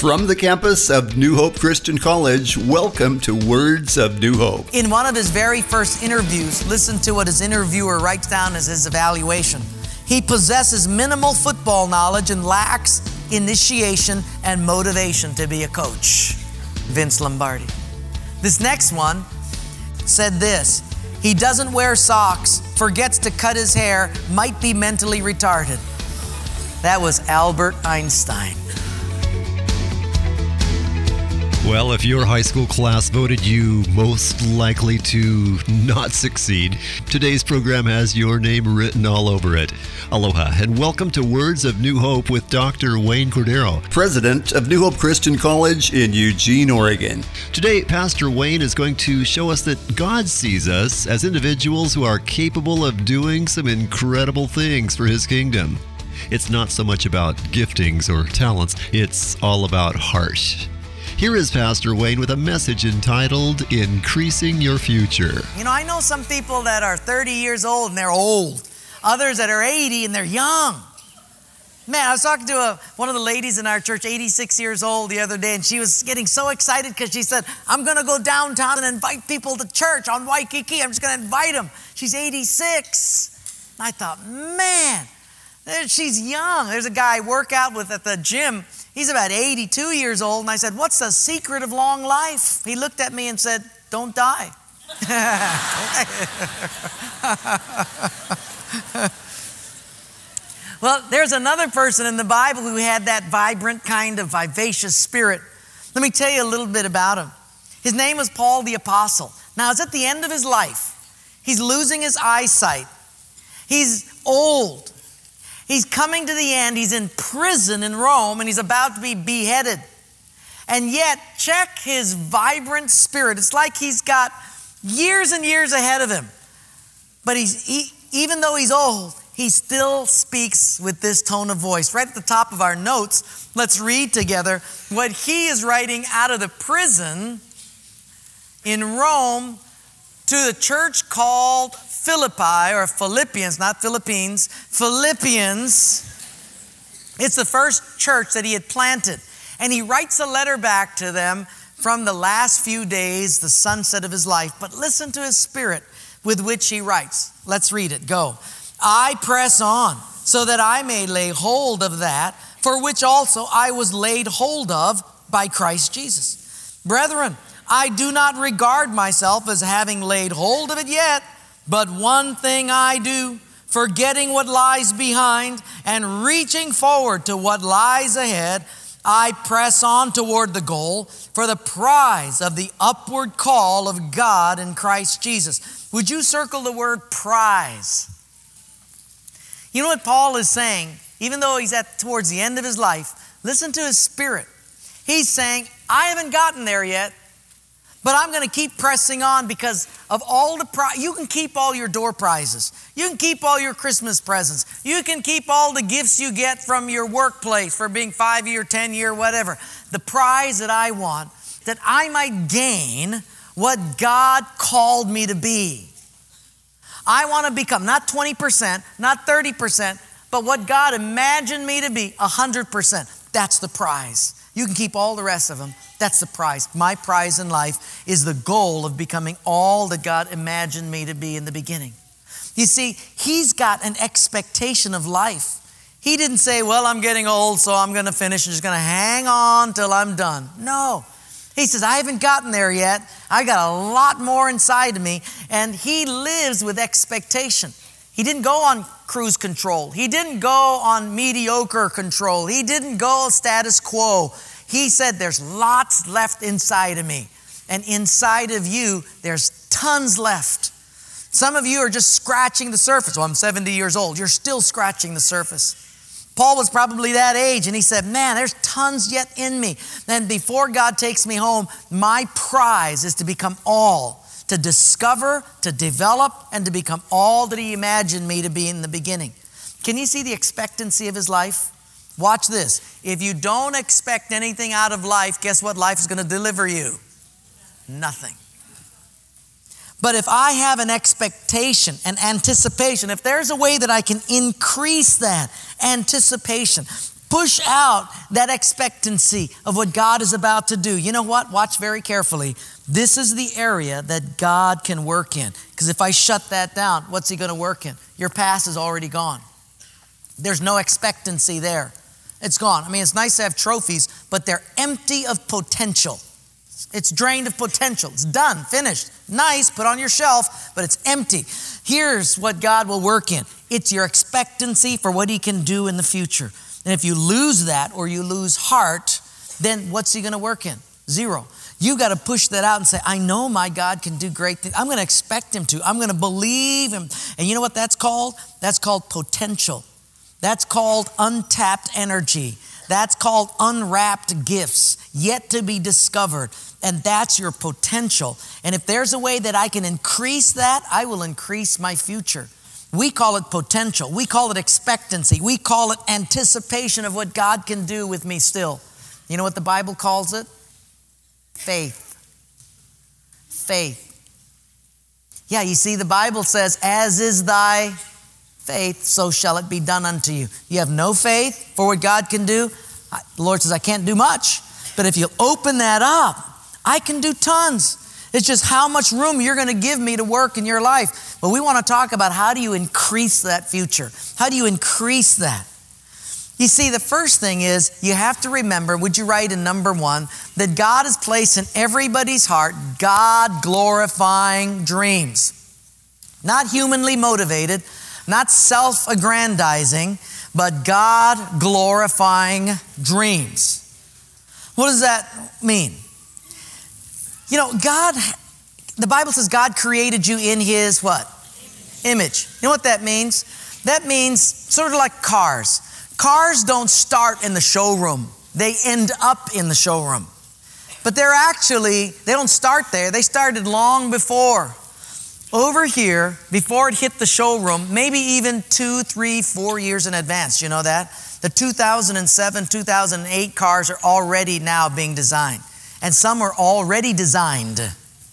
From the campus of New Hope Christian College, welcome to Words of New Hope. In one of his very first interviews, listen to what his interviewer writes down as his evaluation. He possesses minimal football knowledge and lacks initiation and motivation to be a coach. Vince Lombardi. This next one said this: he doesn't wear socks, forgets to cut his hair, might be mentally retarded. That was Albert Einstein. Well, if your high school class voted you most likely to not succeed, today's program has your name written all over it. Aloha, and welcome to Words of New Hope with Dr. Wayne Cordero, President of New Hope Christian College in Eugene, Oregon. Today, Pastor Wayne is going to show us that God sees us as individuals who are capable of doing some incredible things for His kingdom. It's not so much about giftings or talents, it's all about heart. Here is Pastor Wayne with a message entitled, Increasing Your Future. You know, I know some people that are 30 years old and they're old. Others that are 80 and they're young. Man, I was talking to one of the ladies in our church, 86 years old, the other day, and she was getting so excited because she said, I'm going to go downtown and invite people to church on Waikiki. I'm just going to invite them. She's 86. And I thought, man, she's young. There's a guy I work out with at the gym. He's about 82 years old. And I said, what's the secret of long life? He looked at me and said, don't die. Well, there's another person in the Bible who had that vibrant kind of vivacious spirit. Let me tell you a little bit about him. His name was Paul the Apostle. Now, it's at the end of his life. He's losing his eyesight. He's old. He's coming to the end. He's in prison in Rome, and he's about to be beheaded. And yet, check his vibrant spirit. It's like he's got years and years ahead of him. But even though he's old, he still speaks with this tone of voice. Right at the top of our notes, let's read together what he is writing out of the prison in Rome to the church called Philippi, or Philippians, not Philippines, Philippians. It's the first church that he had planted. And he writes a letter back to them from the last few days, the sunset of his life. But listen to his spirit with which he writes. Let's read it. Go. I press on so that I may lay hold of that for which also I was laid hold of by Christ Jesus. Brethren, I do not regard myself as having laid hold of it yet, but one thing I do, forgetting what lies behind and reaching forward to what lies ahead, I press on toward the goal for the prize of the upward call of God in Christ Jesus. Would you circle the word prize? You know what Paul is saying? Even though he's towards the end of his life, listen to his spirit. He's saying, I haven't gotten there yet, but I'm going to keep pressing on because of all the you can keep all your door prizes. You can keep all your Christmas presents. You can keep all the gifts you get from your workplace for being 5-year, 10-year, whatever. The prize that I want, that I might gain what God called me to be. I want to become not 20%, not 30%, but what God imagined me to be, 100%. That's the prize. You can keep all the rest of them. That's the prize. My prize in life is the goal of becoming all that God imagined me to be in the beginning. You see, he's got an expectation of life. He didn't say, well, I'm getting old, so I'm going to finish and just going to hang on till I'm done. No. He says, I haven't gotten there yet. I got a lot more inside of me. And he lives with expectation. He didn't go on cruise control. He didn't go on mediocre control. He didn't go status quo. He said, there's lots left inside of me. And inside of you, there's tons left. Some of you are just scratching the surface. Well, I'm 70 years old. You're still scratching the surface. Paul was probably that age, and he said, man, there's tons yet in me. And before God takes me home, my prize is to become all, to discover, to develop, and to become all that he imagined me to be in the beginning. Can you see the expectancy of his life? Watch this. If you don't expect anything out of life, guess what life is going to deliver you? Nothing. But if I have an expectation, an anticipation, if there's a way that I can increase that anticipation, Push out that expectancy of what God is about to do. You know what? Watch very carefully. This is the area that God can work in. Because if I shut that down, what's he going to work in? Your past is already gone. There's no expectancy there. It's gone. I mean, it's nice to have trophies, but they're empty of potential. It's drained of potential. It's done, finished. Nice, put on your shelf, but it's empty. Here's what God will work in. It's your expectancy for what he can do in the future. And if you lose that or you lose heart, then what's he going to work in? Zero. You got to push that out and say, I know my God can do great things. I'm going to expect him to. I'm going to believe him. And you know what that's called? That's called potential. That's called untapped energy. That's called unwrapped gifts yet to be discovered. And that's your potential. And if there's a way that I can increase that, I will increase my future. We call it potential. We call it expectancy. We call it anticipation of what God can do with me still. You know what the Bible calls it? Faith. Faith. Yeah, you see, the Bible says, as is thy faith, so shall it be done unto you. You have no faith for what God can do. The Lord says, I can't do much. But if you open that up, I can do tons. It's just how much room you're going to give me to work in your life. But we want to talk about how do you increase that future? How do you increase that? You see, the first thing is you have to remember, would you write in number 1, that God has placed in everybody's heart God-glorifying dreams. Not humanly motivated, not self-aggrandizing, but God-glorifying dreams. What does that mean? You know, God, the Bible says God created you in his what? Image. You know what that means? That means sort of like cars. Cars don't start in the showroom. They end up in the showroom. But they don't start there. They started long before. Over here, before it hit the showroom, maybe even 2, 3, 4 years in advance. You know that? The 2007, 2008 cars are already now being designed. And some are already designed.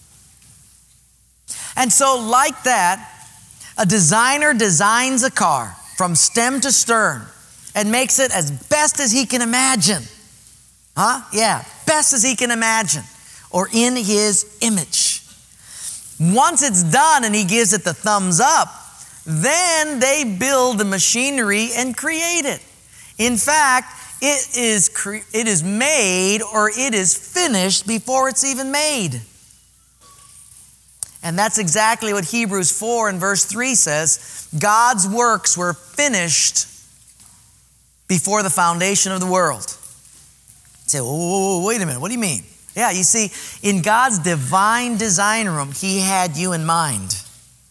And so like that, a designer designs a car from stem to stern and makes it as best as he can imagine. Yeah, best as he can imagine. Or in his image. Once it's done and he gives it the thumbs up, then they build the machinery and create it. In fact, it is made or it is finished before it's even made. And that's exactly what Hebrews 4 and verse 3 says. God's works were finished before the foundation of the world. You say, whoa, wait a minute, what do you mean? Yeah, you see, in God's divine design room, he had you in mind.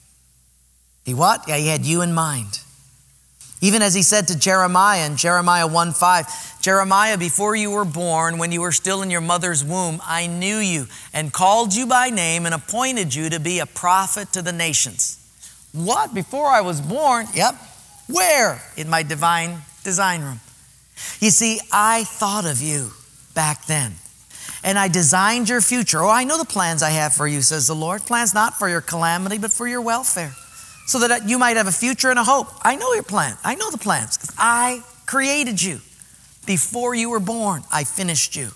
He what? Yeah, he had you in mind. Even as he said to Jeremiah in Jeremiah 1:5, Jeremiah, before you were born, when you were still in your mother's womb, I knew you and called you by name and appointed you to be a prophet to the nations. What? Before I was born? Yep. Where? In my divine design room. You see, I thought of you back then. And I designed your future. Oh, I know the plans I have for you, says the Lord. Plans not for your calamity, but for your welfare. So that you might have a future and a hope. I know your plan. I know the plans. I created you. Before you were born, I finished you.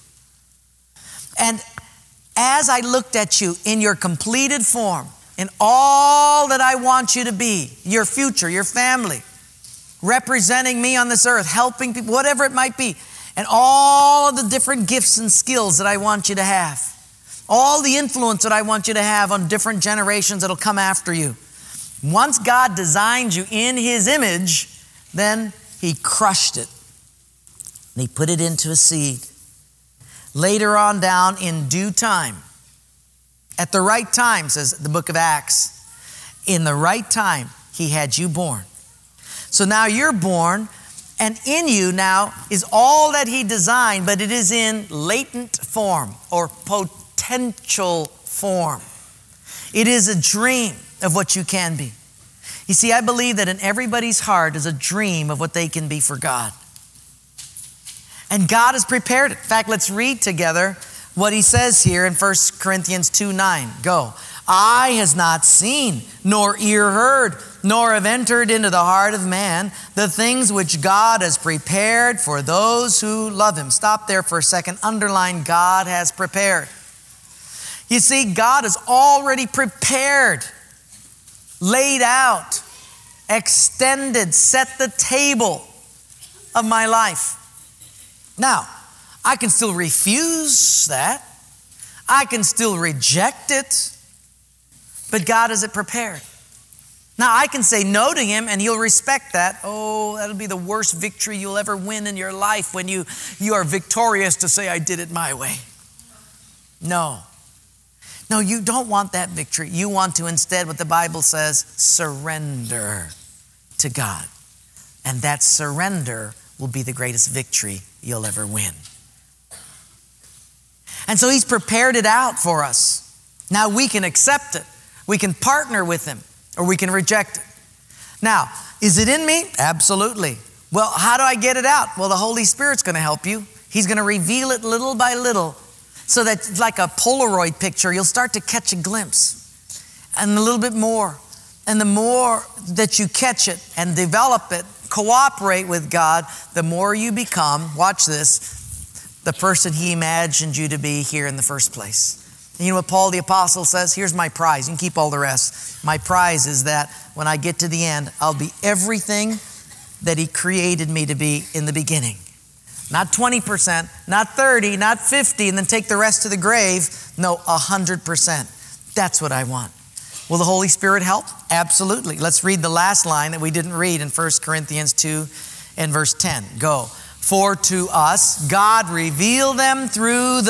And as I looked at you in your completed form, in all that I want you to be, your future, your family, representing me on this earth, helping people, whatever it might be, and all of the different gifts and skills that I want you to have, all the influence that I want you to have on different generations that'll come after you. Once God designed you in his image, then he crushed it. And he put it into a seed. Later on down, in due time, at the right time, says the book of Acts, in the right time, he had you born. So now you're born, and in you now is all that he designed, but it is in latent form or potential form. It is a dream of what you can be. You see, I believe that in everybody's heart is a dream of what they can be for God. And God has prepared it. In fact, let's read together what he says here in 1 Corinthians 2:9. Go. eye has not seen, nor ear heard, nor have entered into the heart of man the things which God has prepared for those who love Him. Stop there for a second. Underline, God has prepared. You see, God has already prepared, laid out, extended, set the table of my life. Now, I can still refuse that. I can still reject it. But God has it prepared. Now, I can say no to Him and He'll respect that. Oh, that'll be the worst victory you'll ever win in your life when you are victorious to say, I did it my way. No. No, you don't want that victory. You want to instead, what the Bible says, surrender to God. And that surrender will be the greatest victory you'll ever win. And so He's prepared it out for us. Now we can accept it. We can partner with Him, or we can reject it. Now, is it in me? Absolutely. Well, how do I get it out? Well, the Holy Spirit's going to help you. He's going to reveal it little by little, so that it's like a Polaroid picture. You'll start to catch a glimpse, and a little bit more. And the more that you catch it and develop it, cooperate with God, the more you become, watch this, the person He imagined you to be here in the first place. And you know what Paul the Apostle says? Here's my prize. You can keep all the rest. My prize is that when I get to the end, I'll be everything that He created me to be in the beginning. Not 20%, not 30, not 50, and then take the rest to the grave. No, 100%. That's what I want. Will the Holy Spirit help? Absolutely. Let's read the last line that we didn't read in 1 Corinthians 2 and verse 10. Go. For to us, God revealed them through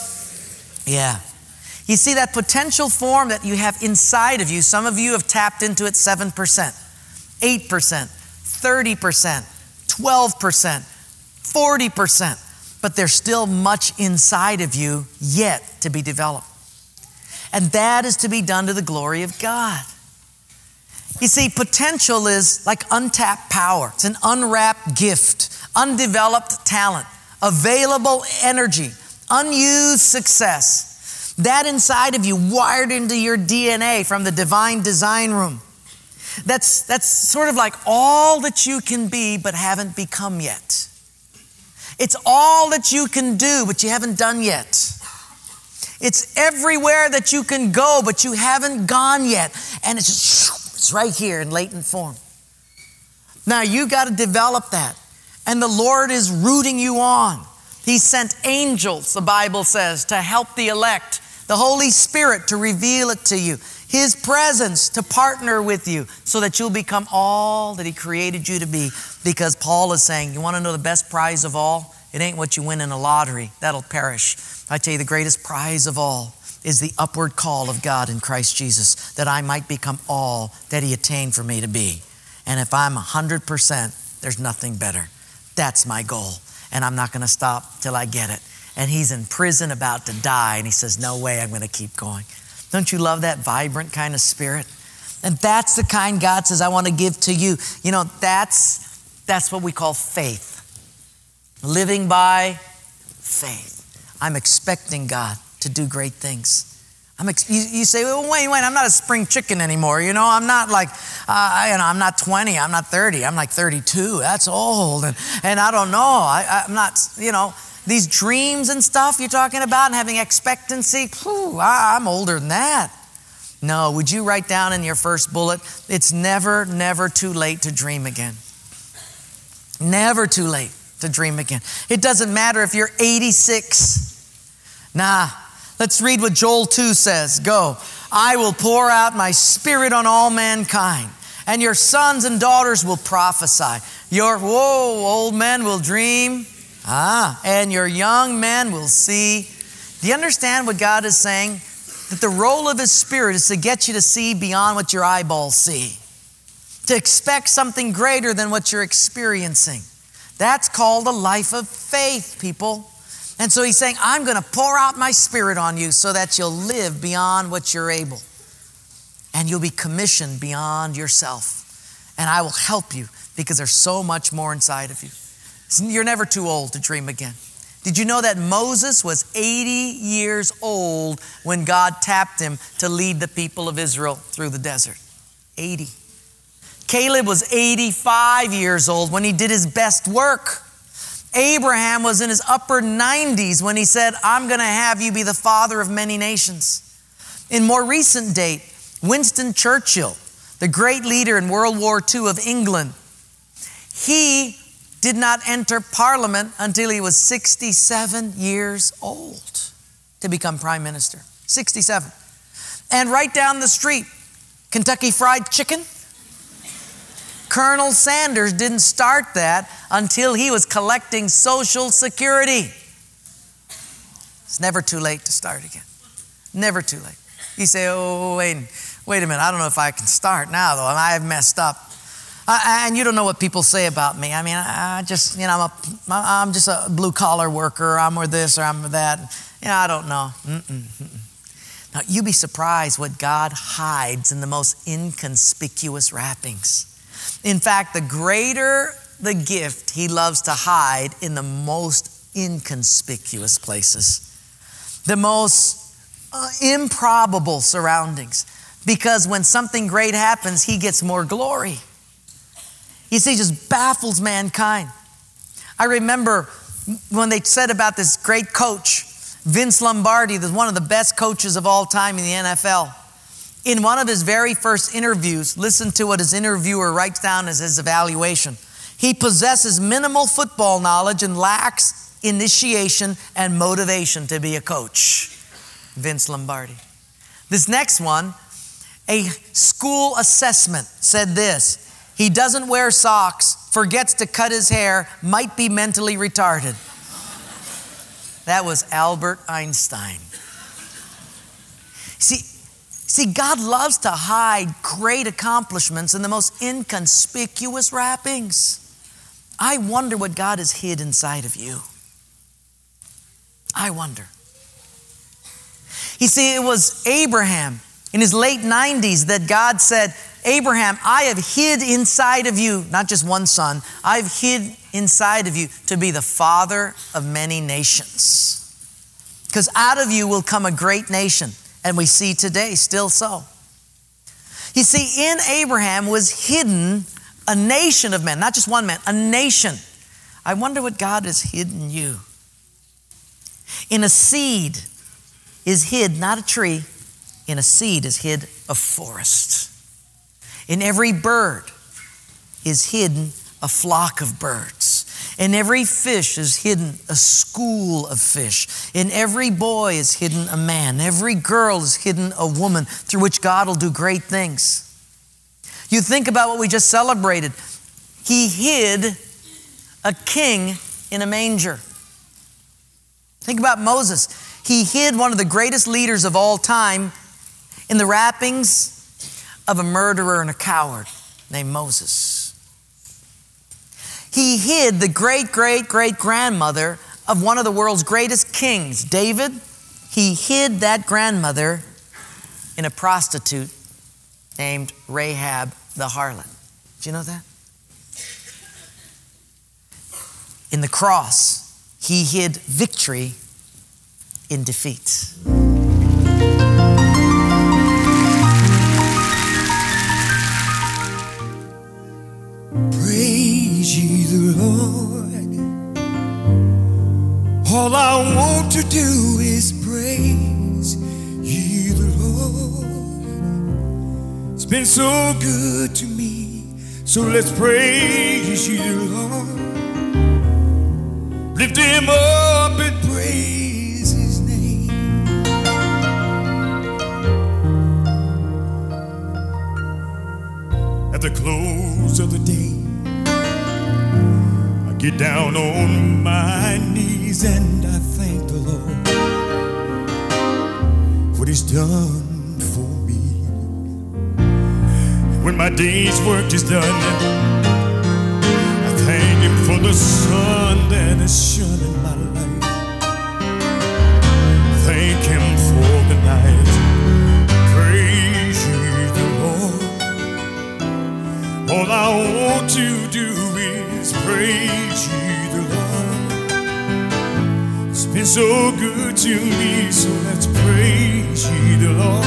You see that potential form that you have inside of you. Some of you have tapped into it 7%, 8%, 30%, 12%, 40%. But there's still much inside of you yet to be developed. And that is to be done to the glory of God. You see, potential is like untapped power. It's an unwrapped gift, undeveloped talent, available energy, unused success. That inside of you, wired into your DNA from the divine design room. That's sort of like all that you can be but haven't become yet. It's all that you can do but you haven't done yet. It's everywhere that you can go but you haven't gone yet. And it's right here in latent form. Now you got to develop that. And the Lord is rooting you on. He sent angels, the Bible says, to help the elect. The Holy Spirit to reveal it to you. His presence to partner with you so that you'll become all that He created you to be. Because Paul is saying, you want to know the best prize of all? It ain't what you win in a lottery. That'll perish. I tell you, the greatest prize of all is the upward call of God in Christ Jesus, that I might become all that He attained for me to be. And if I'm 100%, there's nothing better. That's my goal. And I'm not going to stop till I get it. And he's in prison about to die. And he says, no way, I'm going to keep going. Don't you love that vibrant kind of spirit? And that's the kind God says, I want to give to you. You know, that's what we call faith. Living by faith. I'm expecting God to do great things. You say, well, wait, I'm not a spring chicken anymore. You know, I'm not like, I'm not 20, I'm not 30, I'm like 32. That's old. And I don't know. I'm not, you know, these dreams and stuff you're talking about and having expectancy, I'm older than that. No, would you write down in your first bullet, it's never, never too late to dream again. Never too late to dream again. It doesn't matter if you're 86. Nah, let's read what Joel 2 says. Go. I will pour out my spirit on all mankind, and your sons and daughters will prophesy. Your, old men will dream. And your young men will see. Do you understand what God is saying? That the role of His Spirit is to get you to see beyond what your eyeballs see. To expect something greater than what you're experiencing. That's called a life of faith, people. And so He's saying, I'm going to pour out my Spirit on you so that you'll live beyond what you're able. And you'll be commissioned beyond yourself. And I will help you because there's so much more inside of you. You're never too old to dream again. Did you know that Moses was 80 years old when God tapped him to lead the people of Israel through the desert? 80. Caleb was 85 years old when he did his best work. Abraham was in his upper 90s when he said, I'm going to have you be the father of many nations. In more recent date, Winston Churchill, the great leader in World War II of England, he did not enter Parliament until he was 67 years old to become Prime Minister. 67. And right down the street, Kentucky Fried Chicken, Colonel Sanders didn't start that until he was collecting Social Security. It's never too late to start again. Never too late. You say, oh, wait a minute. I don't know if I can start now, though. I have messed up. And you don't know what people say about me. I mean, I'm just a blue-collar worker. I'm or this or I'm or that. I don't know. Now, you'd be surprised what God hides in the most inconspicuous wrappings. In fact, the greater the gift, he loves to hide in the most inconspicuous places, the most improbable surroundings. Because when something great happens, he gets more glory. You see, he just baffles mankind. I remember when they said about this great coach, Vince Lombardi, one of the best coaches of all time in the NFL. In one of his very first interviews, listen to what his interviewer writes down as his evaluation. He possesses minimal football knowledge and lacks initiation and motivation to be a coach. Vince Lombardi. This next one, a school assessment said this: he doesn't wear socks, forgets to cut his hair, might be mentally retarded. That was Albert Einstein. See, God loves to hide great accomplishments in the most inconspicuous wrappings. I wonder what God has hid inside of you. I wonder. You see, it was Abraham in his late 90s that God said, Abraham, I have hid inside of you, not just one son, I've hid inside of you to be the father of many nations. Because out of you will come a great nation. And we see today still so. You see, in Abraham was hidden a nation of men, not just one man, a nation. I wonder what God has hidden you. In a seed is hid not a tree, in a seed is hid a forest. In every bird is hidden a flock of birds. In every fish is hidden a school of fish. In every boy is hidden a man. Every girl is hidden a woman through which God will do great things. You think about what we just celebrated. He hid a king in a manger. Think about Moses. He hid one of the greatest leaders of all time in the wrappings of a murderer and a coward named Moses. He hid the great-great-great-grandmother of one of the world's greatest kings, David. He hid that grandmother in a prostitute named Rahab the harlot. Did you know that? In the cross, he hid victory in defeat. Praise ye the Lord. All I want to do is praise ye the Lord. It's been so good to me, so let's praise ye the Lord. Lift him up and praise his name. At the close of the day, I get down on my knees and I thank the Lord for what he's done for me. When my day's work is done, I thank him for the sun that has shone in my life. Thank him for the night. Praise ye the Lord. All I want to do is praise ye the Lord. been so good to me, so let's praise ye the Lord.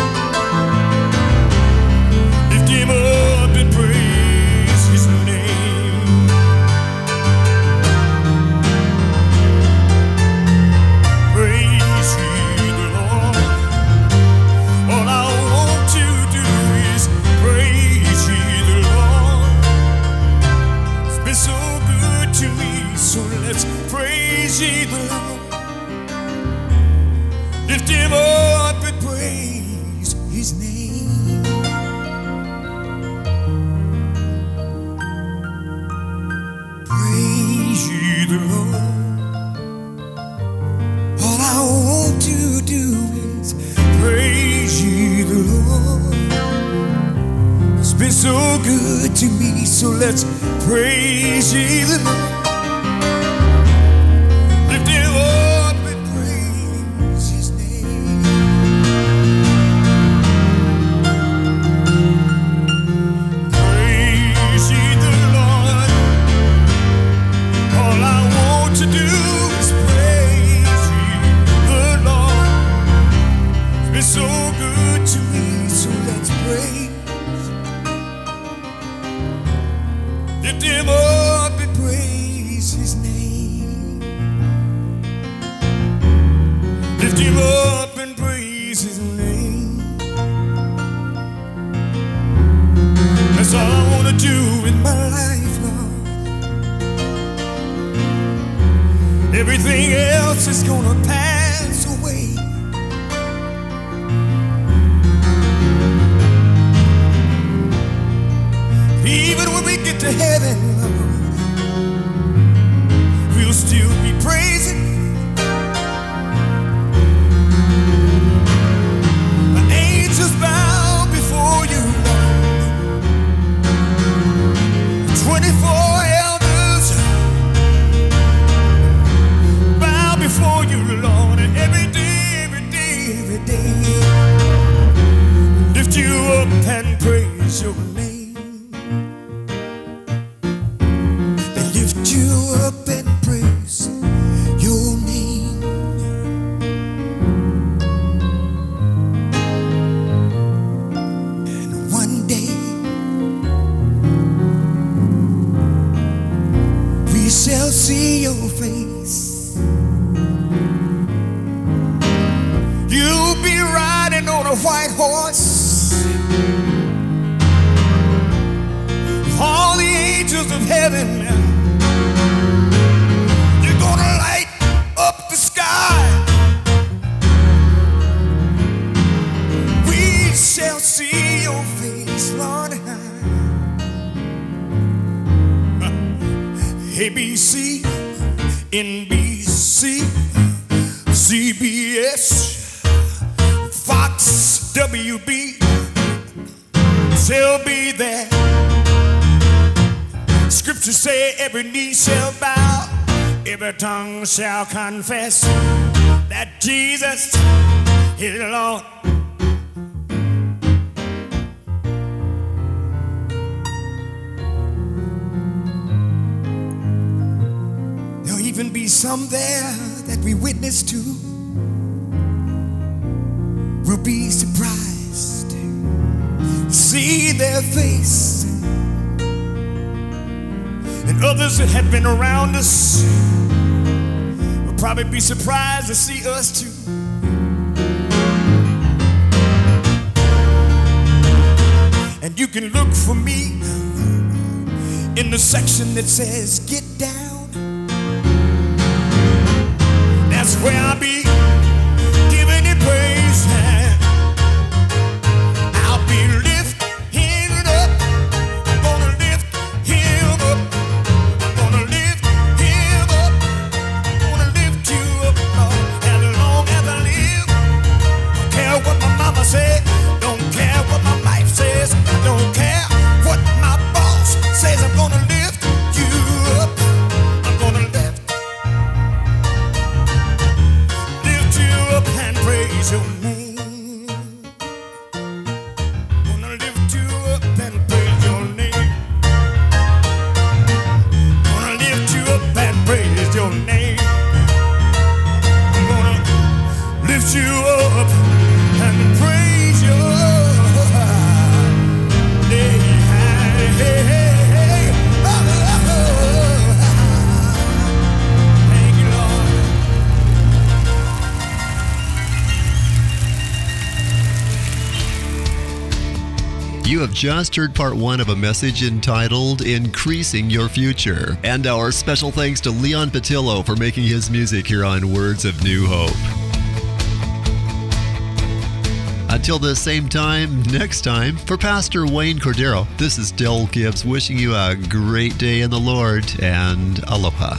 Lift him up and praise his name. Praise ye the Lord. All I want to do is praise ye the Lord. It's been so good to me, so let's praise ye the Lord. Lift him up and praise his name. Praise ye the Lord. All I want to do is praise ye the Lord. It's been so good to me, so let's praise ye the Lord. Lift him up and praise his name. Praise ye the Lord. All I want to do is praise ye the Lord. It's been so good to me, so let's praise. Lift him up and praise his name. Lift him up and praise his name. That's all I want to do in my life, Lord. Everything else is gonna pass away. Even when we get to heaven, Lord, we'll still be praising. The angels bow before you, Lord. 24 elders bow before you, Lord. And every day, lift you up and praise your name. Lift you up and praise your name. And one day we shall see your face. You'll be riding on a white horse. All the angels of heaven, you're gonna light up the sky. We shall see your face, Lord. ABC, NBC, CBS, Fox, WB, shall be there. Scriptures say every knee shall bow, every tongue shall confess that Jesus is Lord. There'll even be some there that we witness to. We'll be surprised to see their face. And others that have been around us will probably be surprised to see us too. And you can look for me in the section that says get down. That's where I'll be giving you praise. I'll be lifting it up. I'm gonna lift him up. I'm gonna lift him up. I'm gonna lift you up, Lord. As long as I live, don't care what my mama said, don't care what my wife says, I don't care what my boss says. I'm gonna lift you up. I'm gonna lift you up and praise your name. Gonna lift you up and praise your name. Gonna lift you up and praise your name. I'm You have just heard part 1 of a message entitled Increasing Your Future. And our special thanks to Leon Patillo for making his music here on Words of New Hope. Until the same time next time, for Pastor Wayne Cordero, this is Del Gibbs wishing you a great day in the Lord and aloha.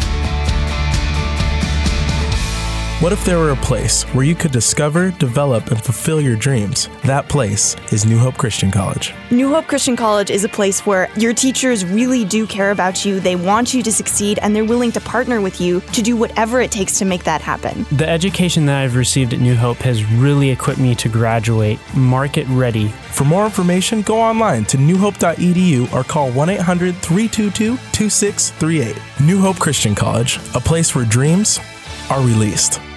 What if there were a place where you could discover, develop, and fulfill your dreams? That place is New Hope Christian College. New Hope Christian College is a place where your teachers really do care about you, they want you to succeed, and they're willing to partner with you to do whatever it takes to make that happen. The education that I've received at New Hope has really equipped me to graduate market ready. For more information, go online to newhope.edu or call 1-800-322-2638. New Hope Christian College, a place where dreams are released.